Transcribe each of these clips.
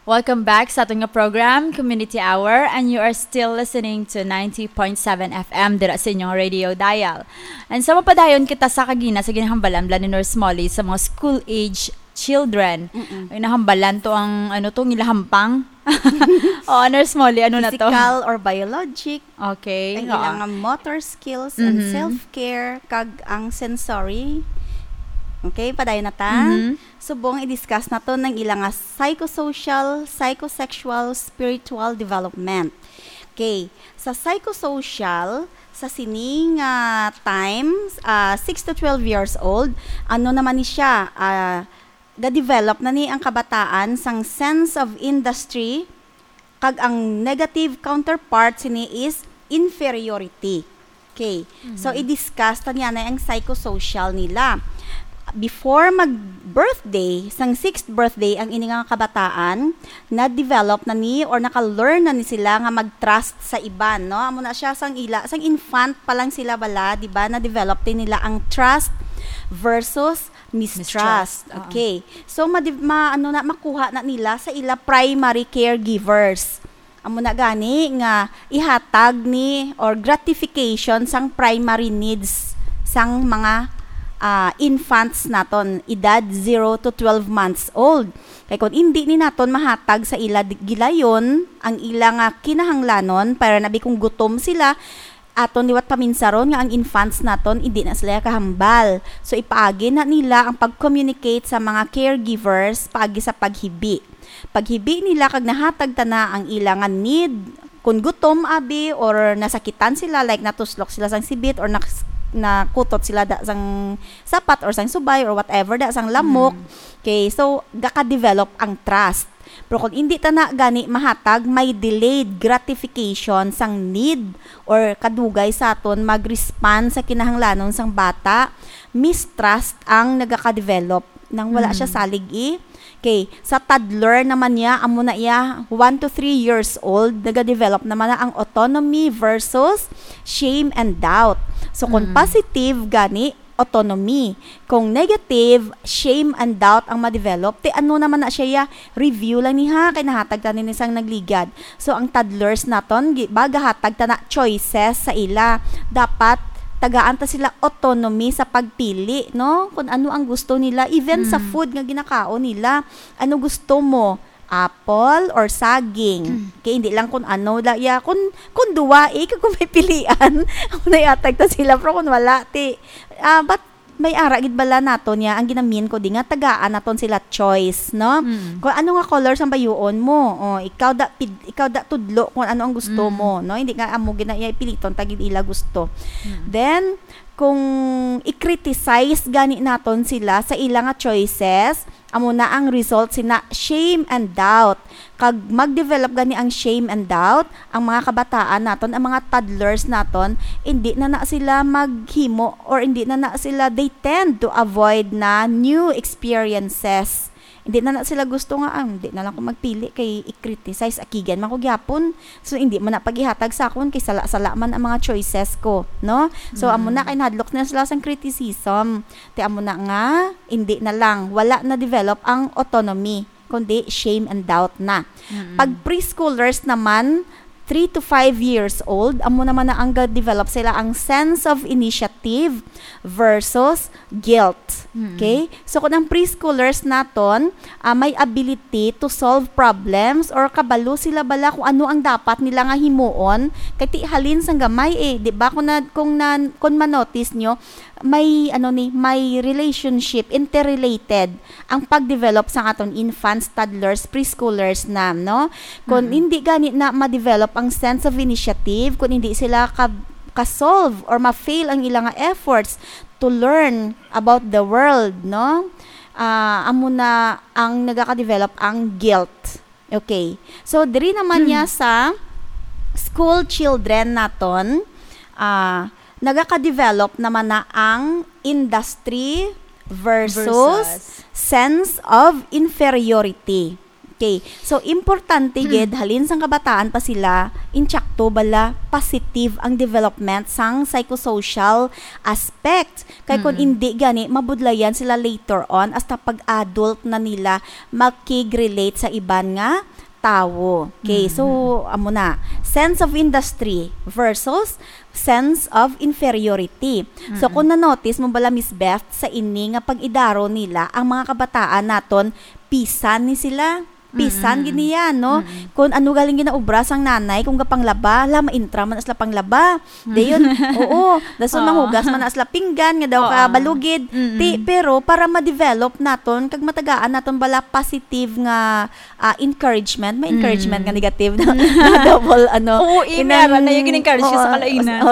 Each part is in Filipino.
Welcome back sa ating program, Community Hour, and you are still listening to 90.7 FM dira sa inyong radio dial. And sa mapadayon kita sa kagina sa ginahambalan ni Nurse Molly sa mga school-age children. Ay nahambalan to ang nilahampang. Nurse Molly, na to? Physical or biologic. Okay. Ang ilang motor skills and self-care, kag ang sensory. Okay, padayon na ta. Subong i-discuss na to ng ilang psychosocial, psychosexual, spiritual development. Okay, sa psychosocial, sa sining times, 6 to 12 years old, naman ni siya, ga-develop na ni ang kabataan sang sense of industry, kag ang negative counterpart sini is inferiority. Okay, so i-discuss ta niya na ang psychosocial nila. Before mag-birthday, sang 6th birthday, ang ini nga kabataan, na-develop na ni or naka-learn na ni sila nga mag-trust sa iban, no? Amo na siya sang infant pa lang sila bala, di ba? Na-develop din nila ang trust versus mistrust. Okay. So makuha na nila sa ila primary caregivers. Amo na gani nga ihatag ni or gratification sang primary needs sang mga infants naton, edad 0 to 12 months old. Kaya kung hindi ni naton mahatag sa ila gilayon, ang ilang kinahanglanon, para nabi kung gutom sila, aton liwat paminsaron nga ang infants naton, hindi na sila kahambal. So ipaagi na nila ang pag-communicate sa mga caregivers, paagi sa paghibi. Paghibi nila, kag nahatag ta na ang ilang need, kung gutom abi, or nasakitan sila, like natuslok sila sang sibit, or na kutot sila da sang sapat or sang subay or whatever da sang lamok. Okay, so gaka-develop ang trust. Pero kung hindi ta na gani mahatag, may delayed gratification sang need or kadugay sa aton mag-respond sa kinahanglanon sang bata, mistrust ang nagaka-develop nang wala siya salig. Okay, sa toddler naman niya, amo na iya 1 to 3 years old, nagadevelop naman na ang autonomy versus shame and doubt. So kung positive gani, autonomy. Kung negative, shame and doubt ang ma-develop, naman na siya review lang ni kay nahatag ta ni isang nagligad. So ang toddlers naton, bagahatag ta na choices sa ila. Dapat tagaan ta sila autonomy sa pagpili, no? Kung ano ang gusto nila, even sa food nga ginakaon nila, ano gusto mo? Apple or saging. Kaya hindi lang kung ano, kung duwa, kung may pilian, kung naiatag ta sila, pero kung wala, but may aragid bala naton niya, ang ginamin ko di nga, tagaan naton sila choice, no? Kung ano nga colors ang bayuon mo, ikaw da tudlo kung ano ang gusto mo, no? Hindi nga amo piliton tagid ila gusto. Then kung i-criticize gani naton sila sa ilang choices, amo na ang result sina shame and doubt. Kag mag-develop gani ang shame and doubt, ang mga kabataan naton, ang mga toddlers naton, hindi na sila maghimo or hindi na sila, they tend to avoid na new experiences. Hindi na sila gusto nga, hindi na lang ko magpili kay i-criticize akigan man ko gyapon. So hindi man na paghihatag sa akon kay sala-sala man ang mga choices ko, no? So amo na kay nadlok na sila sang criticism. Amo na nga hindi na lang, wala na develop ang autonomy, kundi shame and doubt na. Pag preschoolers naman, 3 to 5 years old, amo naman na ang develop sila ang sense of initiative versus guilt. Okay? So kung ang preschoolers naton, may ability to solve problems or kabalo sila bala kung ano ang dapat nila nga himuon, kay ti halin sang gamay di ba? Kung manotice nyo, may may relationship, interrelated ang pag-develop sa aton infants, toddlers, preschoolers na, no? Kung hindi gani na ma-develop ang sense of initiative, kung hindi sila ka-solve or ma-fail ang ilang efforts to learn about the world, no? Amo na ang nagaka-develop ang guilt. Okay. So diri naman niya sa school children naton, nagaka-develop naman na ang industry versus sense of inferiority. Okay. So, importante gid halin sang kabataan pa sila, inchakto bala positive ang development sang psychosocial aspect. Kay kung hindi gani, mabudlayan sila later on hasta pag-adult na nila makig-relate sa iban nga tawo. Okay, so amo na. Sense of industry versus sense of inferiority. So kung na-notice mo bala Miss Beth sa ini nga pag-idaro nila ang mga kabataan naton pisan ni sila. Pisan gini yan, no? Kung ano galing ginaubra sang nanay, kung gapang laba, maintra man asla pang laba. Dayon, oo, dason manghugas man asla pinggan, nga daw ka balugid. Pero para ma-develop naton, kag matagaan naton bala positive nga encouragement, may encouragement nga negative na double, Oo, meron na yung encourage sa kalainan.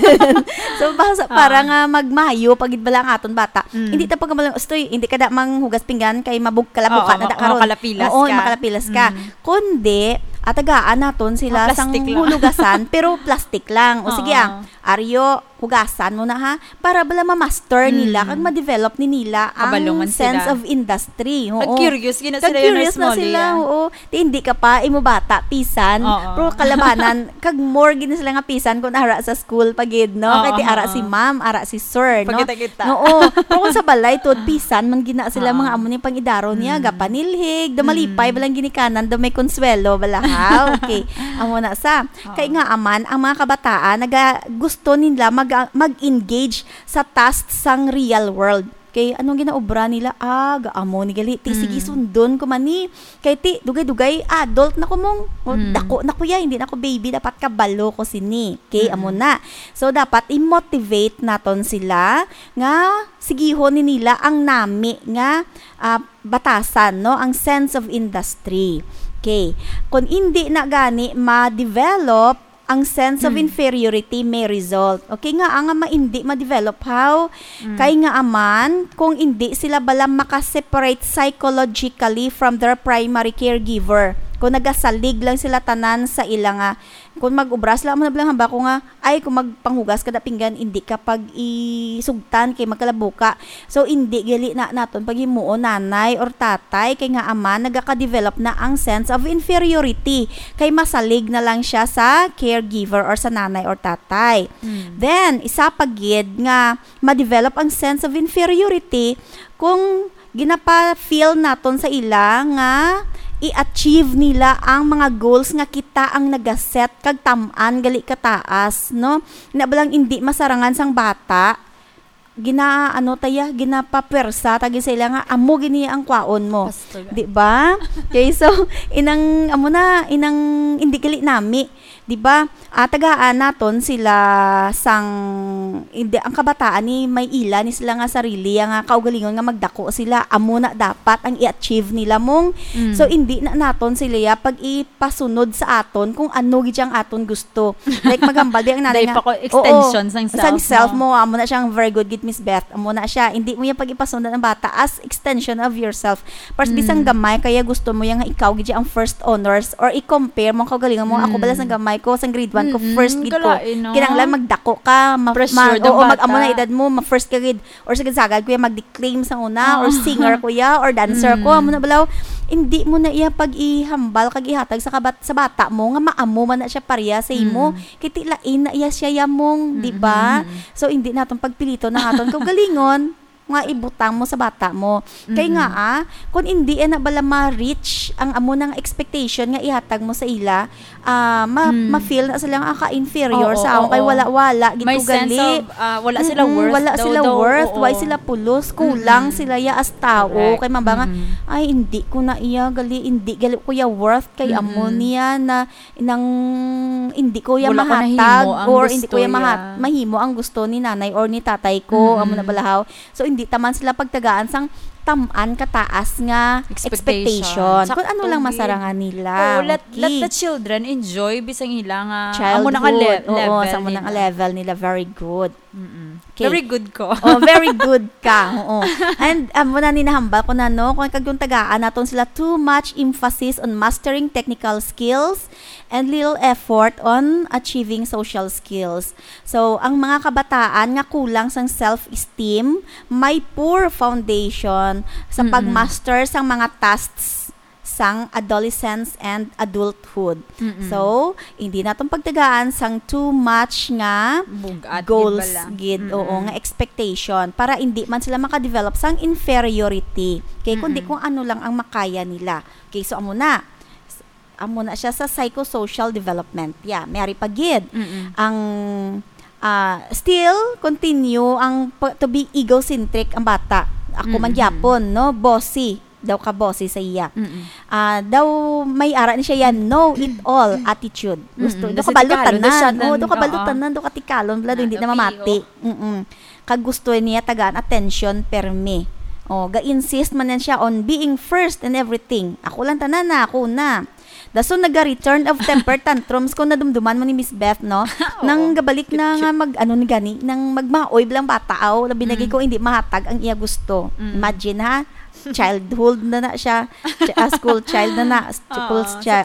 So, para nga magmayo, pagid bala ang aton bata, hindi ta pagkamalang, hindi ka da manghugas pinggan, kay kalabuka na da karon. Oo, makalapilas ka. Kundi, atagaan naton sila sang hulugasan, pero plastic lang. O sige Aryo, hugasan mo na ha, para bala ma-master nila, kag ma-develop ni nila ang sense of industry. Curious gina sila yun na sila, oo. Hindi ka pa, imo bata, pisan, pero kalabanan, kag more gina sila nga pisan kung ara sa school, pagid, no? Kaya ara si ma'am, ara si sir, no? Pagkita-kita. Oo. Pero kung sa balay, tod, pisan, man gina sila mga amo ni pang-idaro niya, gapanilhig, damalipay, balang ginikanan, may konsuelo, balahaw. Okay. Amo na sa. Kaya nga aman, ang mga kabataan, gusto nila mag-engage sa tasks sang real world. Kay anong ginaobra nila? Gaamo ni gali. Sige sundon ko mani. Kay dugay-dugay adult na ko mong. Dako na ko ya, hindi na ko baby, dapat kabalo ko sini. Kay amo na. So dapat i-motivate naton sila nga sigihon ni nila ang nami nga batasan, no, ang sense of industry. Okay. Kung hindi na gani ma-develop ang sense of inferiority may result. Okay nga, ang hindi ma-develop how? Kaya nga aman, kung hindi sila bala makaseparate psychologically from their primary caregiver. Kung nagasalig lang sila tanan sa ilang kung mag-ubras lang mo na bilang hamba ko nga, ay kung magpanghugas ka da pinggan, hindi ka pag isugtan kay magkalabuka. So, hindi gali na naton pag himuo nanay or tatay, kay nga ama, nagaka-develop na ang sense of inferiority. Kay masalig na lang siya sa caregiver or sa nanay or tatay. Then, isa pagid nga ma-develop ang sense of inferiority kung ginapa-feel naton sa ila nga i-achieve nila ang mga goals nga kita ang nagaset kag tam-an gali kataas, no? Nabalang hindi masarangan sang bata, ginapapersa tagi sila nga amo gini ang kwaon mo. Di ba? Okay, so inang hindi gali nami, di ba? Tagaan naton sila sang ang kabataan ni may ila ni sila nga sarili nga kaugalingon nga magdako sila, amo na dapat ang i-achieve nila mong. So hindi na naton sila pag ipasunod sa aton kung ano gid ang aton gusto. Like magambal di ang nanay nga extension sang self mo, amo na siyang very good Miss Beth, amo na siya. Hindi mo yung pag-ipasundan ng bata as extension of yourself. Para bisang gamay, kaya gusto mo yung ikaw gid ang first honors or i-compare mo kaugalingon mo. Ako bala sang gamay ko, sang grade 1 ko, first gid ko. Kinanglan magdako ka, mag-amo na edad mo, ma-first ka gid. Or sagad kuya mag-declaim sa una, or singer kuya, or dancer ko, amo na balaw. Hindi mo na iya pag-ihambal kag ihatag sa bata mo nga maamo man na siya pareha sa imo. Kitilain na iya siya yamong, di ba? So hindi naton pagpilito na aton kaugalingon nga ibutang mo sa bata mo. Kay nga kung hindi na bala ma-reach ang amo ng expectation nga ihatag mo sa ila, ma-feel na sila nga ka-inferior sa ako kay wala gito gali. May sense of wala sila worth. Wala sila worth, why sila pulos, kulang sila ya as tao. Kay mabanga ay hindi ko na iya gali, hindi gali ko ya worth kay amo niya na nang hindi ko ya mahatag or hindi ko ya mahimo ang gusto ni nanay or ni tatay ko, amo na balahaw. So hindi taman sila pagtagaan sang tam-an kataas nga expectation. Kung ano lang masarangan nila. Let the children enjoy bisang ila nga childhood. Sa munang level nila very good. Okay. Very good ko. Very good ka. And muna ninahambal ko na kung kagyung tagaan naton sila too much emphasis on mastering technical skills and little effort on achieving social skills. So, ang mga kabataan nga kulang sang self-esteem, may poor foundation sa pagmaster sang mga tasks sang adolescence and adulthood. So, hindi natong pagtagaan sang too much nga goals gid nga expectation para hindi man sila maka-develop sang inferiority. Kay kundi kung ano lang ang makaya nila. Okay, so amo na. amo na siya sa psychosocial development. Yeah, mayari pagid. Ang still continue ang to be egocentric ang bata. Ako man gyapon, no? Bossy. Daw ka bossy sa iya. Daw may ara ni siya yan, know it all attitude. Gusto do ka balutanan. Do ka balutanan, do ka tikalon, blado hindi na mamati. Kag gusto niya tagaan attention perme. Ga-insist man siya on being first in everything. Ako lang tanan na, ako na. Daso naga-return of temper tantrums kung nadumduman mo ni Miss Beth, no? Nang gabalik na nga ni gani, nang magmaoy bilang bataaw, labi nagay ko hindi mahatag ang iya gusto. Imagine ha, childhood na siya, school child na school child.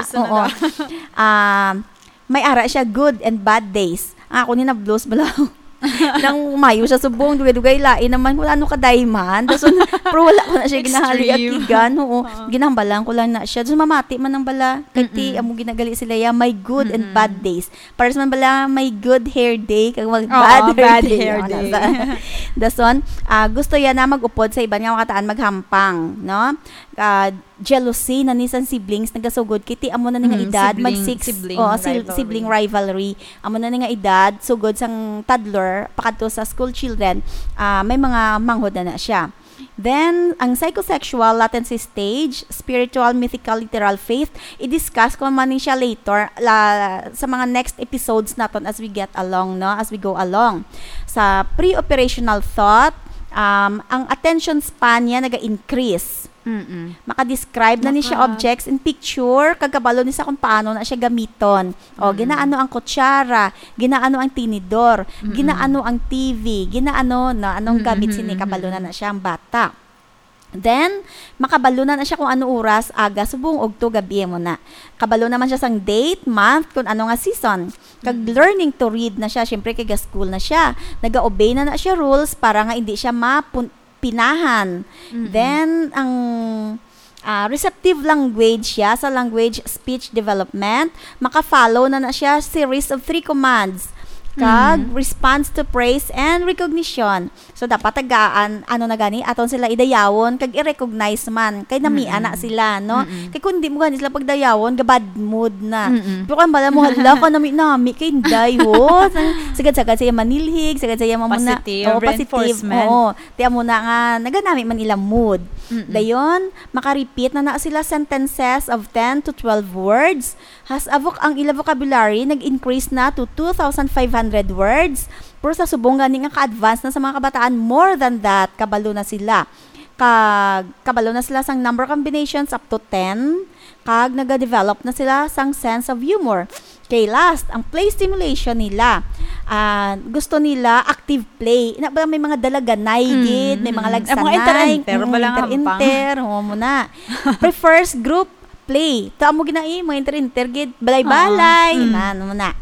May ara siya good and bad days. Ako ni na blues balaw. Nang umayo siya subong, dugay-dugay lain naman kung ano kadayman. Daso pero wala ko na siya ginahali at tigan. Ginambalan ko lang na siya. Daso mamati man ang bala. Kati amo ginagali sila ya, may good and bad days. Para sa man bala, may good hair day kag bad hair day. Dason, gusto ya na magupod sa iban nga makataan maghampang, no? Jealousy na nisan siblings nagasugod kiti amo na nga edad sibling rivalry amo na nga edad sugod sang toddler pakadto sa school children, may mga manghod na siya. Then ang psychosexual latency stage, spiritual, mythical, literal faith, i-discuss ko man siya later sa mga next episodes naton as we get along, no, as we go along. Sa pre-operational thought, ang attention span niya naga-increase. Maka-describe na ni siya objects in picture, kagabalo ni sa kung paano na siya gamiton. Ginaano ang kutsara, ginaano ang tinidor, ginaano ang TV, ginaano na anong gamit sini, kabalo na siya ang bata. Then, makabalo na siya kung ano oras, aga, subong, ogto, gabi mo na. Kabalo naman siya sang date, month, kung ano nga season. Kag learning to read na siya, syempre kay school na siya. Naga-obey na siya rules para nga hindi siya pinahan. Then, ang receptive language siya sa language speech development, maka-follow na siya series of 3 commands. Kag response to praise and recognition. So dapat tagaan na gani aton sila idayawon kag i-recognize man kay namiya na sila, no? Kay kun di mo gani sila pagdayawon ga bad mood na. Pero kan bala mo hala ka nami kay inday ho. Sagad-sagad siya manilhig, sagad siya mamuna positive. Ti amo na nga naganami man ila mood. Dayon maka-repeat na sila sentences of 10 to 12 words. Has avok ang ila vocabulary nag-increase na to 2,500 words. Pero sa subong gani nga ka-advance na sa mga kabataan, more than that, kabalo na sila. Kabalo na sila sang number combinations up to 10. Kag naga-develop na sila sang sense of humor. Kay last, ang play stimulation nila. Gusto nila active play. May mga dalaganay gid, may mga lagsanay, inter-inter, muna. Prefers group play. Ta mo ginai mga inter-inter gid, balay-balay, muna.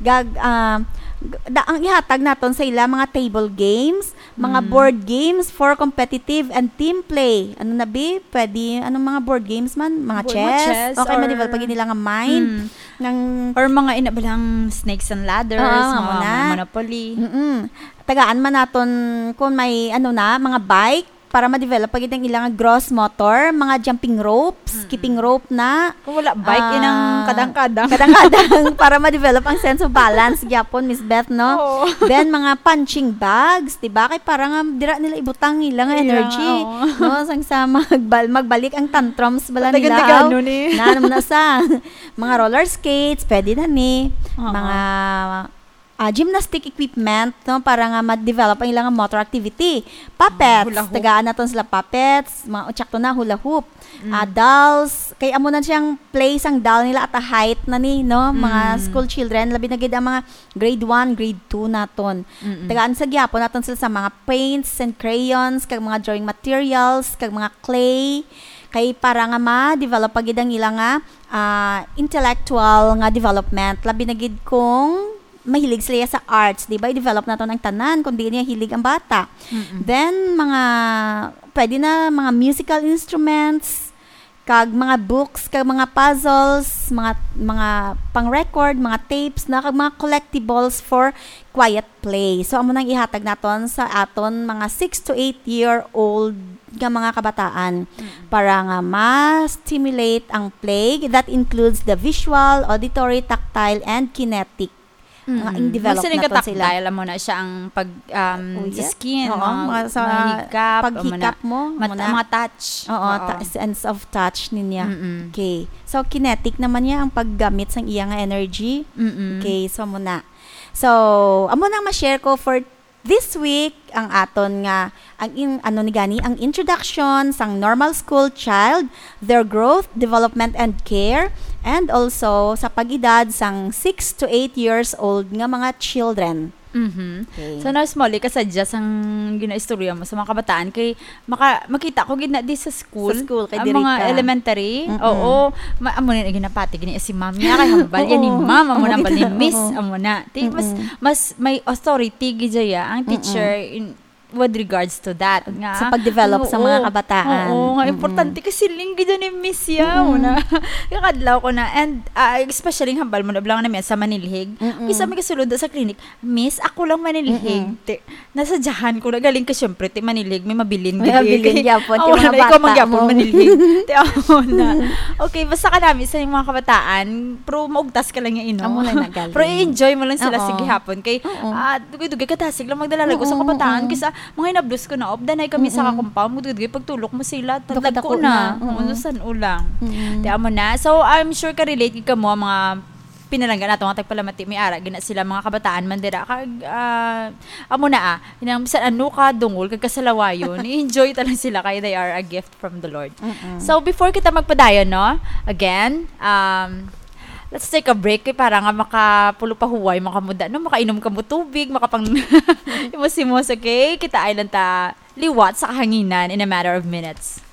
Ang ihatag naton sa ila mga table games, mga board games for competitive and team play. Ano na bi? Pwede anong mga board games man, mga chess. Okay, ma-develop pag nila nga mind or mga inabalang snakes and ladders, mga Monopoly. Tagaan man naton kung may mga bike para ma-develop pag itang ilang gross motor, mga jumping ropes, skipping rope na. Kung wala bike, inang kadang-kadang. Kadang-kadang para ma-develop ang sense of balance, gyapon, Miss Beth, no? Then, mga punching bags, diba? Kay parang dira nila ibutang ilang energy. No? Sa magbalik ang tantrums bala nila. Naano na sa mga roller skates, pwede na ni. Mga gymnastic equipment, no, para nga ma-develop ang ilang motor activity. Puppets, tagaan naton sila puppets, mga utsakto na hula hoop. Dolls, kay amo na siyang place ang doll nila at a height na ni, no, mga school children, labi na gid ang mga grade 1, grade 2 naton. Tagaan sa gyapon naton sila sa mga paints and crayons, kag mga drawing materials, kag mga clay, kay para nga ma-develop pagid ang ilang intellectual nga development. Labi na gid kung mahilig sila sa arts, di ba? I-develop na to ng tanan kung di niya hilig ang bata. Then, pwede na mga musical instruments, kag mga books, kag mga puzzles, mga pang-record, mga tapes na kag mga collectibles for quiet play. So amo nang ihatag naton sa aton mga 6 to 8 year old nga mga kabataan para nga ma-stimulate ang play that includes the visual, auditory, tactile and kinetic. Ang develop na to sila. Dahil mo na siya ang pag sa skin, sa paghikap mo, mga touch. Sense of touch niya. Okay. So kinetic naman niya ang paggamit sang iya nga energy. Okay, so muna. So, amo nang ma-share ko for this week ang aton nga ang introduction sang normal school child, their growth, development and care, and also sa pag-edad sang 6 to 8 years old nga mga children. Okay. So now Smolly kasadya sang ginaistorya mo sa mga kabataan kay makita ko gina di sa school kay ang mga elementary. Oo, amo na ginapati gini si ma'am niya kay hambal yan ni ma'am amo na bal ni miss amo na. Mas may authority gidya ang teacher in with regards to that nga sa pag-develop sa mga kabataan. Oo, nga importante kasi linggi dyan ni Miss ya una. Kakadlaw ko na and especially hambal mo na bilang namin sa Manilhig. Isa may kasulod sa clinic, Miss, ako lang Manilhig. Nasadyahan ko na galing ka syempre ti Manilhig may mabilin gid. May mabilin gyapon ti mga bata. Ikaw magyapon Manilhig. Ti na. Okay, basta ka namin sa mga kabataan, pro maugtas ka lang yung amo lang nagaling. Pro enjoy mo lang sila sige hapon kay dugay-dugay katasig lang magdala ko sa kabataan kisa mga inablos ko na danay kami sa compound dugay pagtulok mo sila tagdag ko na san ulang ti amo na. So I'm sure ka relate ka mo mga pinalanggan nato nga tagpalamati may ara gina sila mga kabataan man dira kag amo na inang bisan ano ka dungol kag kasalawayon enjoy talaga sila kay they are a gift from the Lord. So before kita magpadayon no again let's take a break para nga makapulupahuway, makamuda, no? Makainom ka mo tubig, makapang imusimos, okay? Kita ay lang ta liwat sa kahanginan in a matter of minutes.